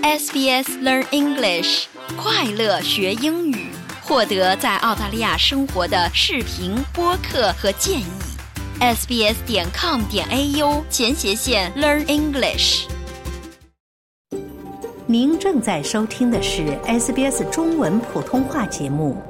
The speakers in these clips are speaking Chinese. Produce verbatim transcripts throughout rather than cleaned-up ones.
S B S Learn English， 快乐学英语，获得在澳大利亚生活的视频、播客和建议。sbs 点 com 点 au 前斜线 Learn English。 您正在收听的是 S B S 中文普通话节目。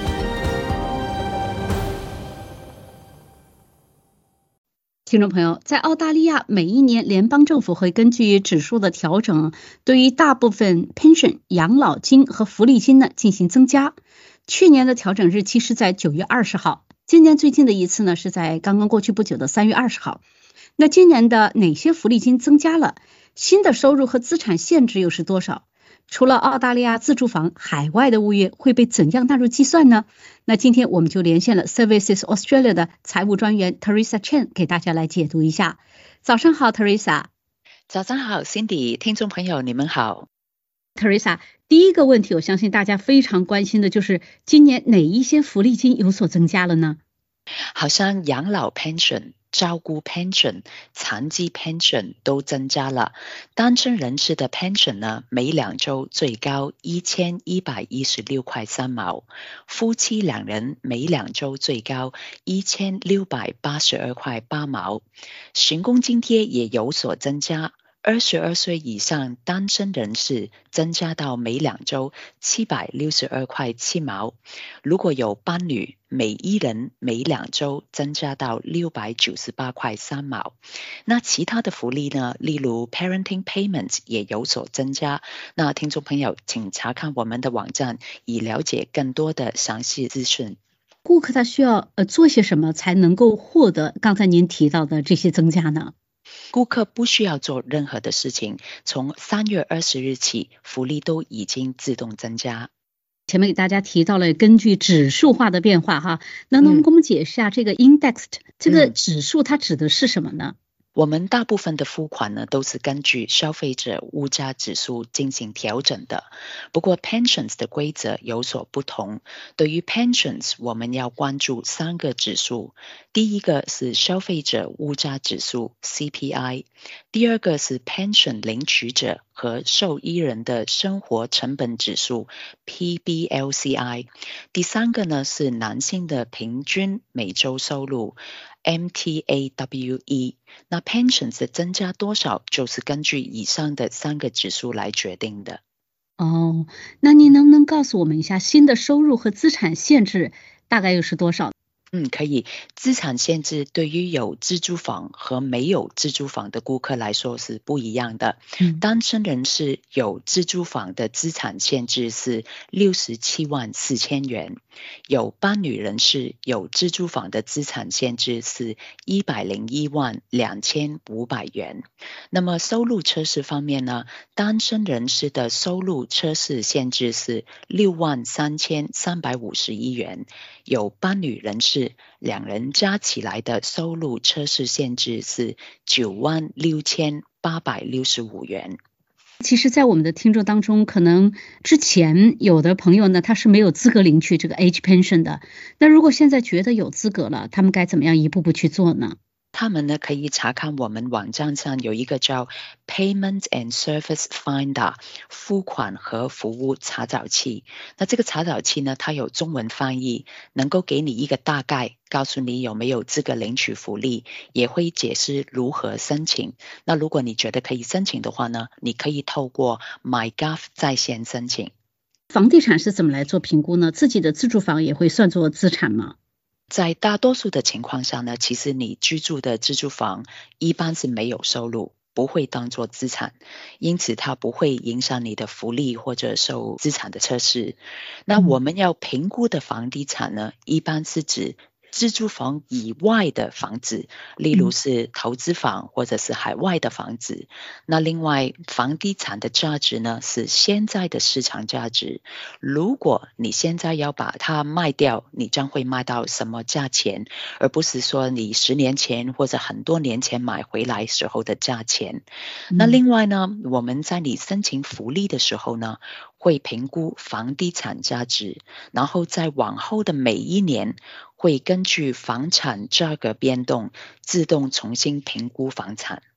听众朋友，在澳大利亚，每一年联邦政府会根据指数的调整，对于大部分 pension 养老金和福利金呢进行增加。去年的调整日期是在九月二十号，今年最近的一次呢是在刚刚过去不久的三月二十号。那今年的哪些福利金增加了？新的收入和资产限制又是多少？除了澳大利亚自住房，海外的物业会被怎样纳入计算呢？那今天我们就连线了 Services Australia 的财务专员 Teresa Chen 给大家来解读一下。早上好 Teresa。 早上好 Cindy， 听众朋友你们好。 Teresa， 第一个问题我相信大家非常关心的就是今年哪一些福利金有所增加了呢？ 好像养老 pension、照顾 pension、残疾 pension 都增加了。单身人士的 pension 呢，每两周最高一千一百一十六块三毛，夫妻两人每两周最高一千六百八十二块八毛。勤工津贴也有所增加。二十二岁以上单身人士增加到每两周七百六十二块七毛，如果有伴侣，每一人每两周增加到六百九十八块三毛。那其他的福利呢，例如 parenting payments 也有所增加。那听众朋友请查看我们的网站以了解更多的详细资讯。 顾客他需要呃做些什么才能够获得刚才您提到的这些增加呢？ 顾客不需要做任何的事情，从三月二十日起，福利都已经自动增加。 前面给大家提到了根据指数化的变化哈，那能给我们解释一下这个 indexed、嗯、这个指数它指的是什么呢？ 我们大部分的付款呢，都是根据消费者物价指数进行调整的。不过 pensions 的规则有所不同。对于 pensions， 我们要关注三个指数。第一个是消费者物价指数 C P I， 第二个是 pension 领取者和受益人的生活成本指数 P B L C I， 第三个呢是男性的平均每周收入M T A W E， 那 pensions 的增加多少就是根据以上的三个指数来决定的。 哦，那您能不能告诉我们一下新的收入和资产限制大概又是多少？ 嗯，可以。资产限制对于有自住房和没有自住房的顾客来说是不一样的。嗯、单身人士有自住房的资产限制是六十七万四千元，有伴侣人士有自住房的资产限制是一百零一万两千五百元。那么收入测试方面呢，单身人士的收入测试限制是六万三千三百五十一元，有伴侣人士两人加起来的收入测试限制是九万六千八百六十五元。 其实在我们的听众当中，可能之前有的朋友呢，他是没有资格领取这个 age pension 的。那如果现在觉得有资格了，他们该怎么样一步步去做呢？ 他们呢可以查看我们网站上有一个叫 Payment and Service Finder 付款和服务查找器。那这个查找器呢，它有中文翻译，能够给你一个大概，告诉你有没有资格领取福利，也会解释如何申请。那如果你觉得可以申请的话呢，你可以透过 MyGov 在线申请。 房地产是怎么来做评估呢？自己的自住房也会算作资产吗？ 在大多数的情况下呢，其实你居住的自住房一般是没有收入，不会当作资产，因此它不会影响你的福利或者受资产的测试。那我们要评估的房地产呢，一般是指自住房以外的房子，例如是投资房或者是海外的房子。那另外房地产的价值呢，是现在的市场价值。如果你现在要把它卖掉，你将会卖到什么价钱，而不是说你十年前或者很多年前买回来时候的价钱。那另外呢，我们在你申请福利的时候呢，会评估房地产价值，然后在往后的每一年会根据房产价格变动自动重新评估房产。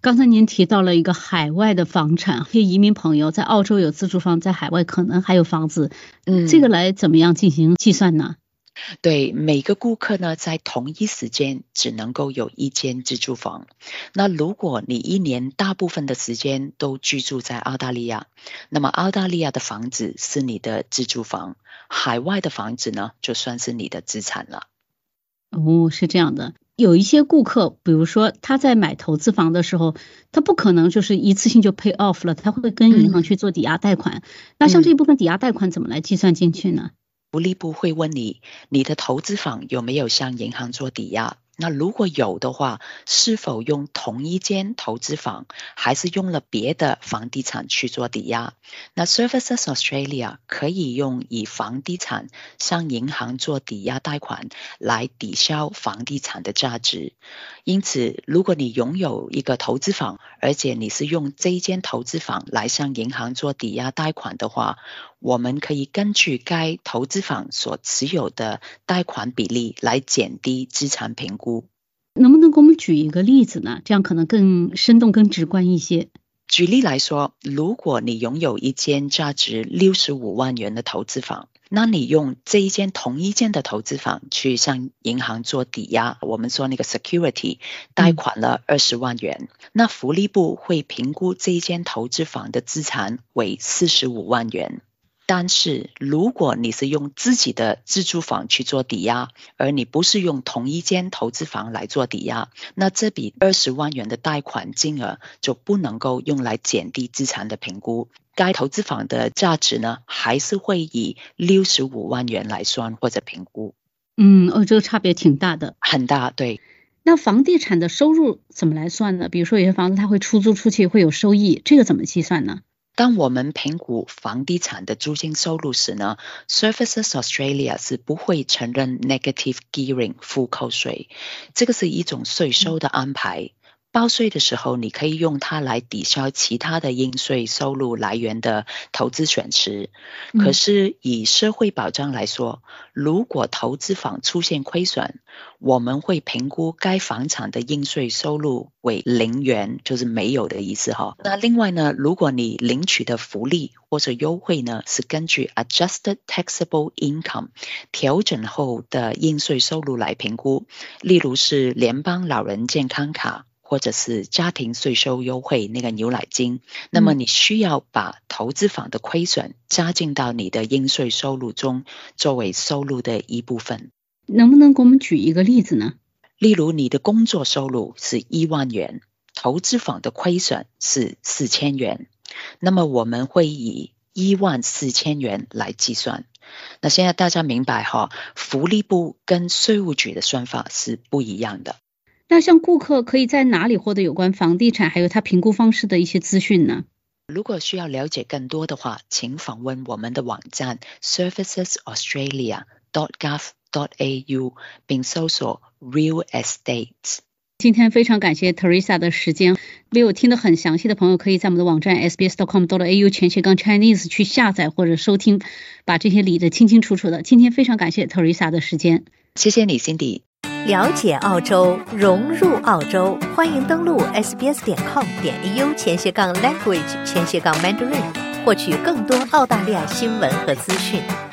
刚才您提到了一个海外的房产，一些移民朋友在澳洲有自住房，在海外可能还有房子，嗯，这个来怎么样进行计算呢？ 对，每个顾客呢，在同一时间只能够有一间自住房。那如果你一年大部分的时间都居住在澳大利亚，那么澳大利亚的房子是你的自住房，海外的房子呢，就算是你的资产了。 哦，是这样的。有一些顾客，比如说他在买投资房的时候，他不可能就是一次性就 pay off 了，他会跟银行去做抵押贷款。嗯、那像这部分抵押贷款怎么来计算进去呢？ 福利部会问你，你的投资房有没有向银行做抵押？那如果有的话，是否用同一间投资房，还是用了别的房地产去做抵押？那 Services Australia 可以用以房地产向银行做抵押贷款来抵消房地产的价值。因此，如果你拥有一个投资房，而且你是用这一间投资房来向银行做抵押贷款的话，我们可以根据该投资房所持有的贷款比例来减低资产评估。 能不能给我们举一个例子呢？这样可能更生动、更直观一些。 举例来说，如果你拥有一间价值六十五万元的投资房，那你用这一间同一间的投资房去向银行做抵押，我们说那个 security 贷款了二十万元，嗯、那福利部会评估这一间投资房的资产为四十五万元。但是如果你是用自己的自住房去做抵押，而你不是用同一间投资房来做抵押，那这笔二十万元的贷款金额就不能够用来减低资产的评估。该投资房的价值呢，还是会以六十五万元来算或者评估。 嗯，哦，这个差别挺大的。 很大，对。 那房地产的收入怎么来算呢？比如说有些房子它会出租出去会有收益，这个怎么计算呢？ 当我们评估房地产的租金收入时呢 ，Services Australia 是不会承认 negative gearing 负扣税，这个是一种税收的安排。报税的时候，你可以用它来抵消其他的应税收入来源的投资损失。可是以社会保障来说，如果投资房出现亏损，我们会评估该房产的应税收入为零元，就是没有的意思哈。那另外呢，如果你领取的福利或者优惠呢，是根据 Adjusted Taxable Income 调整后的应税收入来评估，例如是联邦老人健康卡，或者是家庭税收优惠那个牛奶金，那么你需要把投资房的亏损加进到你的应税收入中，作为收入的一部分。 能不能给我们举一个例子呢？ 例如你的工作收入是一万元，投资房的亏损是四千元，那么我们会以一万四千元来计算。那现在大家明白哈，福利部跟税务局的算法是不一样的。 那像顾客可以在哪里获得有关房地产还有它评估方式的一些资讯呢？ 如果需要了解更多的话，请访问我们的网站 services australia dot gov dot a u 并搜索 Real Estate。 今天非常感谢 Teresa 的时间，没有听得很详细的朋友可以在我们的网站 s b s dot com dot a u 前斜杠 Chinese 去下载或者收听，把这些理得清清楚楚的。今天非常感谢 Teresa 的时间。 谢谢你 Cindy。 了解澳洲，融入澳洲，欢迎登录 s b s dot com dot a u 前斜杠 language 前斜杠 Mandarin 获取更多澳大利亚新闻和资讯。